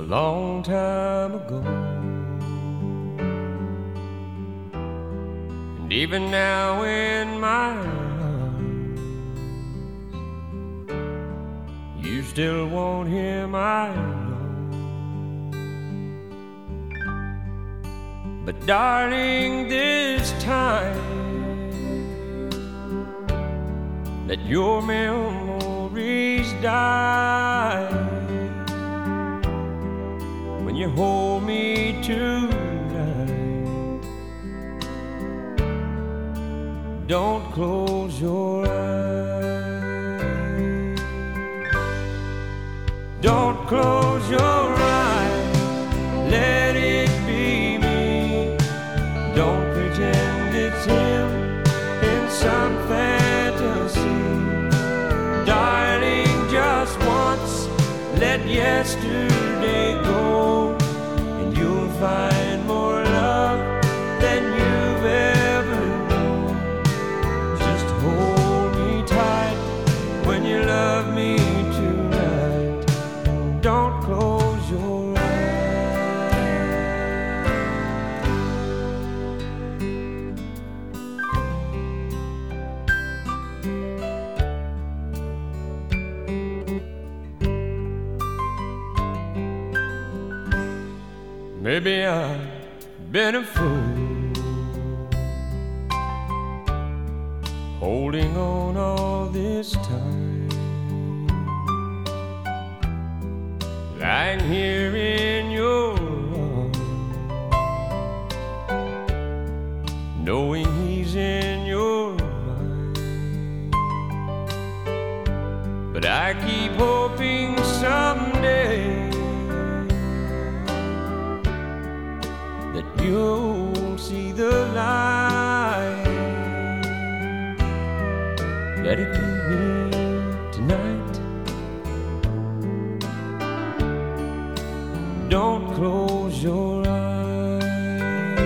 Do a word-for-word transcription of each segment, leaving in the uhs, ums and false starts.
long time ago. And even now in my arms, you still want him, I know. But darling, this time let your memories die. When you hold me tonight, don't close your eyes. Don't close your eyes, let it be me. Don't pretend it's him in some fantasy. Darling, just once, let yesterday go, and you'll find more love than you've ever known. Just hold me tight when you love me tonight, and don't close your eyes. Maybe I've been a fool, holding on all this time, lying here in your arms, knowing he's in your mind. But I keep hoping someday that you'll see the light. Let it be me tonight. Don't close your eyes.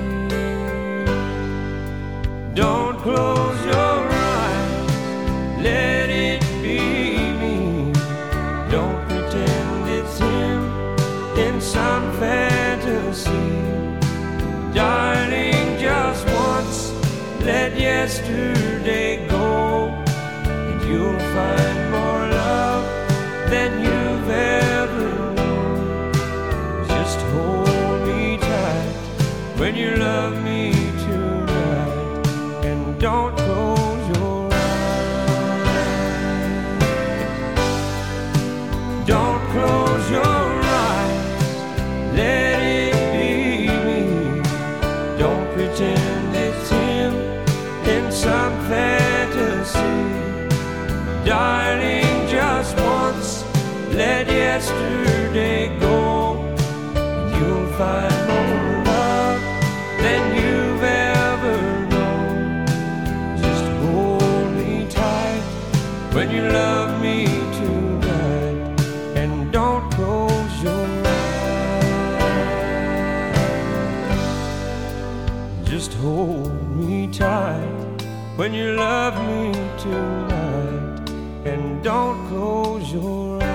Don't close your eyes, let it be me. Don't pretend it's him in some fantasy. Darling, just once, let yesterday go, and you'll find more love than you've ever known. Just hold me tight when you love me tonight, and don't close your eyes. Don't close your eyes, let it pretend it's him in some fantasy. Darling, just once, let yesterday go, and you'll find more love than you've ever known. Just hold me tight when you love me tonight, and don't close your eyes. Just hold me tight when you love me tonight, and don't close your eyes.